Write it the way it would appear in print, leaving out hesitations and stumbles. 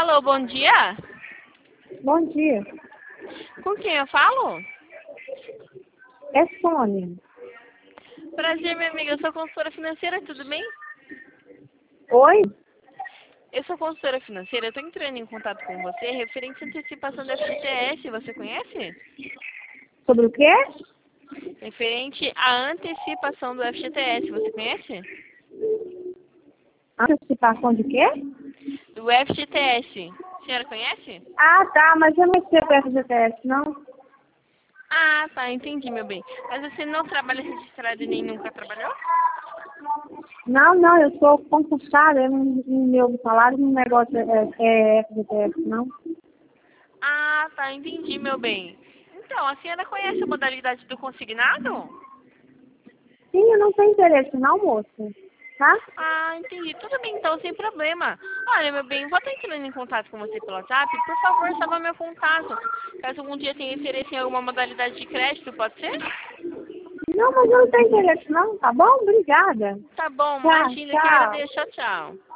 Alô, bom dia. Bom dia. Com quem eu falo? É Sônia. Prazer, minha amiga. Eu sou consultora financeira, tudo bem? Oi? Eu sou consultora financeira. Eu estou entrando em contato com você referente à antecipação da FGTS. Você conhece? Sobre o quê? Referente à antecipação do FGTS. Você conhece? Antecipação de quê? Do FGTS. A senhora conhece? Ah, tá, mas eu não sei o FGTS, não. Ah, tá. Entendi, meu bem. Mas você não trabalha registrado e nem nunca trabalhou? Não, eu sou concursada, eu não meu salário no negócio é FGTS, não. Ah, tá. Entendi, meu bem. Então, a senhora conhece a modalidade do consignado? Sim, eu não tenho interesse, não, moça. Tá? Ah, entendi. Tudo bem, então, sem problema. Olha, meu bem, vou estar entrando em contato com você pelo WhatsApp. Por favor, salva meu contato. Caso algum dia tenha interesse em alguma modalidade de crédito, pode ser? Não, mas eu não tenho interesse, não, tá bom? Obrigada. Tá bom, Tá, imagina, que tchau. agradeço. Tchau, tchau.